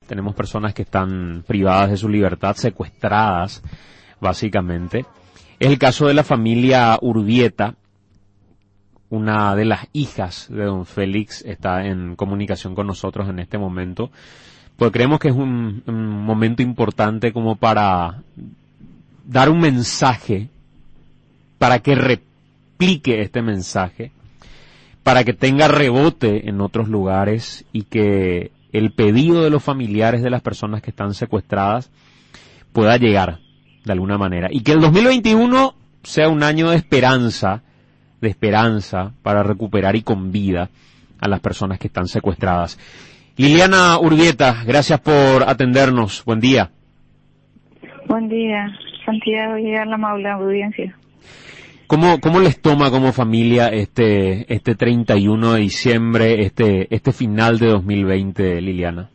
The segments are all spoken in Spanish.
tenemos personas que están privadas de su libertad, secuestradas, básicamente. Es el caso de la familia Urbieta. Una de las hijas de don Félix está en comunicación con nosotros en este momento, porque creemos que es un momento importante como para dar un mensaje, para que replique este mensaje, para que tenga rebote en otros lugares y que el pedido de los familiares de las personas que están secuestradas pueda llegar de alguna manera. Y que el 2021 sea un año de esperanza para recuperar y con vida a las personas que están secuestradas. Liliana Urbieta, gracias por atendernos. Buen día. Buen día, Santiago y a la amable audiencia. ¿Cómo les toma como familia este 31 de diciembre, este final de 2020, Liliana?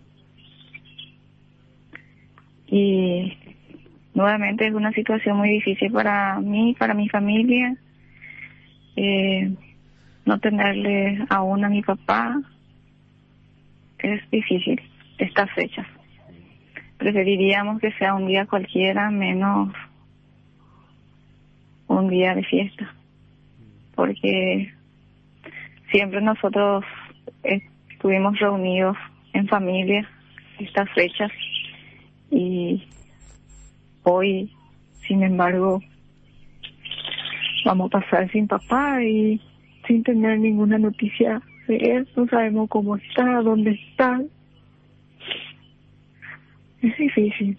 Y nuevamente es una situación muy difícil para mí, para mi familia. No tenerle aún a mi papá es difícil estas fechas. Preferiríamos que sea un día cualquiera, menos un día de fiesta, porque siempre nosotros estuvimos reunidos en familia estas fechas y hoy, sin embargo, vamos a pasar sin papá y sin tener ninguna noticia de él. No sabemos cómo está, dónde está. Es difícil.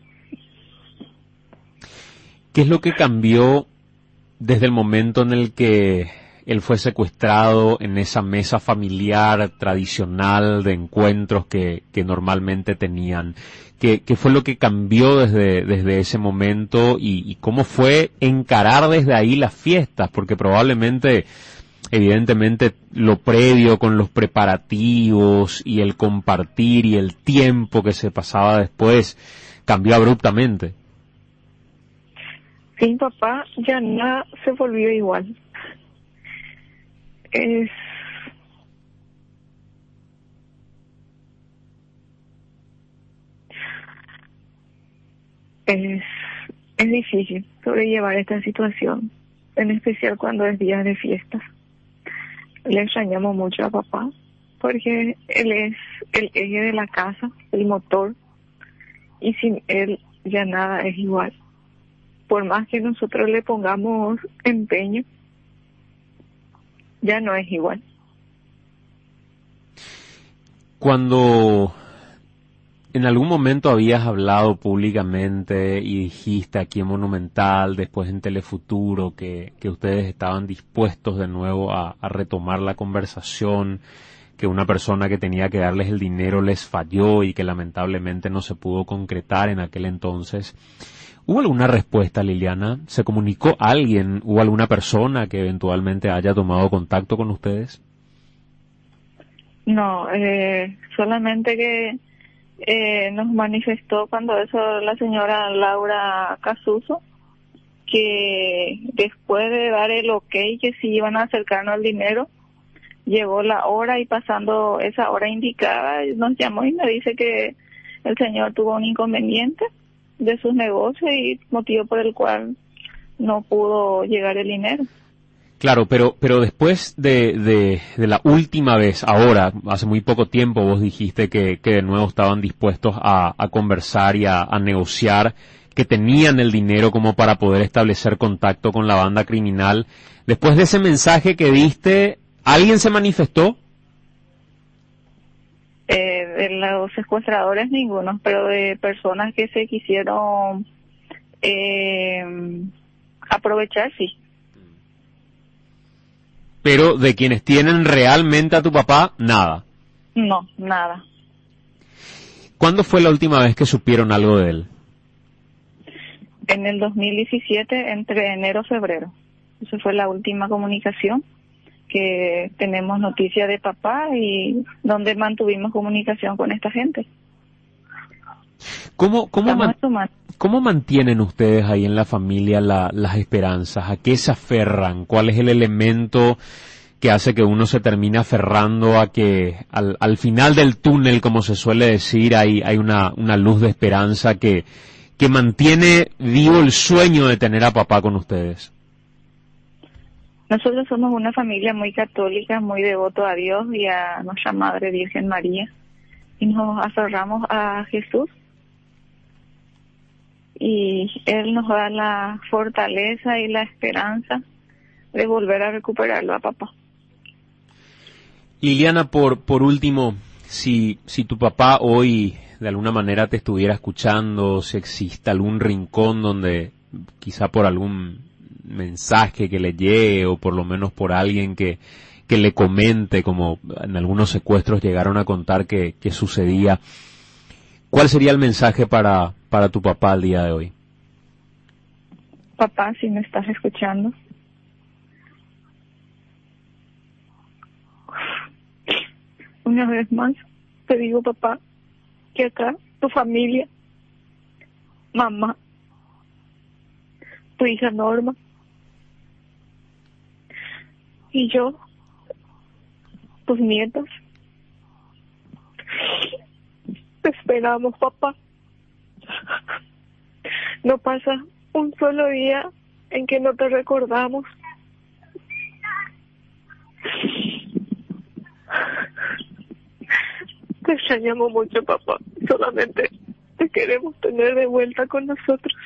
¿Qué es lo que cambió desde el momento en el que él fue secuestrado en esa mesa familiar tradicional de encuentros que normalmente tenían? ¿Qué fue lo que cambió desde ese momento y cómo fue encarar desde ahí las fiestas? Porque probablemente, evidentemente, lo previo con los preparativos y el compartir y el tiempo que se pasaba después cambió abruptamente. Sin papá ya nada se volvió igual. Es difícil sobrellevar esta situación, en especial cuando es día de fiestas. Le extrañamos mucho a papá, porque él es el eje de la casa, el motor, y sin él ya nada es igual. Por más que nosotros le pongamos empeño, ya no es igual. Cuando en algún momento habías hablado públicamente y dijiste aquí en Monumental, después en Telefuturo, que ustedes estaban dispuestos de nuevo a retomar la conversación, que una persona que tenía que darles el dinero les falló y que lamentablemente no se pudo concretar en aquel entonces. ¿Hubo alguna respuesta, Liliana? ¿Se comunicó alguien? ¿Hubo alguna persona que eventualmente haya tomado contacto con ustedes? No, solamente que nos manifestó cuando eso la señora Laura Casuso, que después de dar el ok, que si iban a acercarnos al dinero, llegó la hora y pasando esa hora indicada, nos llamó y me dice que el señor tuvo un inconveniente de sus negocios y motivo por el cual no pudo llegar el dinero. Claro, pero después de la última vez, ahora, hace muy poco tiempo, vos dijiste que de nuevo estaban dispuestos a conversar y a negociar, que tenían el dinero como para poder establecer contacto con la banda criminal. Después de ese mensaje que diste, ¿alguien se manifestó? De los secuestradores ninguno, pero de personas que se quisieron aprovechar, sí. Pero de quienes tienen realmente a tu papá, nada. No, nada. ¿Cuándo fue la última vez que supieron algo de él? En el 2017, entre enero y febrero. Esa fue la última comunicación que tenemos noticia de papá y donde mantuvimos comunicación con esta gente. ¿Cómo mantienen ustedes ahí en la familia las esperanzas? ¿A qué se aferran? ¿Cuál es el elemento que hace que uno se termine aferrando a que al final del túnel, como se suele decir, hay una luz de esperanza que mantiene vivo el sueño de tener a papá con ustedes? Nosotros somos una familia muy católica, muy devoto a Dios y a nuestra Madre Virgen María. Y nos aferramos a Jesús. Y Él nos da la fortaleza y la esperanza de volver a recuperarlo a papá. Liliana, por último, si tu papá hoy de alguna manera te estuviera escuchando, si existe algún rincón donde quizá por algún mensaje que le llegue o por lo menos por alguien que le comente, como en algunos secuestros llegaron a contar que sucedía, ¿cuál sería el mensaje para tu papá al día de hoy? Papá, si me estás escuchando, una vez más te digo, papá, que acá tu familia, mamá, tu hija Norma y yo, tus nietos, te esperamos, papá. No pasa un solo día en que no te recordamos. Te extrañamos mucho, papá. Solamente te queremos tener de vuelta con nosotros.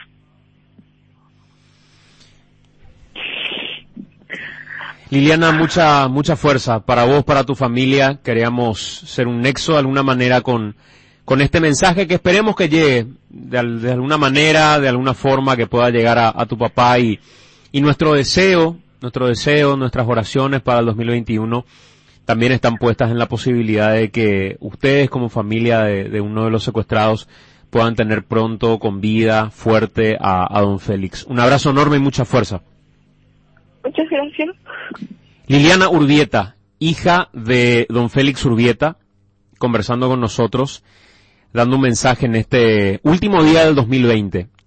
Liliana, mucha fuerza para vos, para tu familia. Queríamos ser un nexo de alguna manera con este mensaje que esperemos que llegue de alguna manera, de alguna forma, que pueda llegar a tu papá y nuestro deseo, nuestras oraciones para el 2021 también están puestas en la posibilidad de que ustedes como familia de uno de los secuestrados puedan tener pronto con vida fuerte a don Félix. Un abrazo enorme y mucha fuerza. Muchas gracias. Liliana Urbieta, hija de don Félix Urbieta, conversando con nosotros, dando un mensaje en este último día del 2020.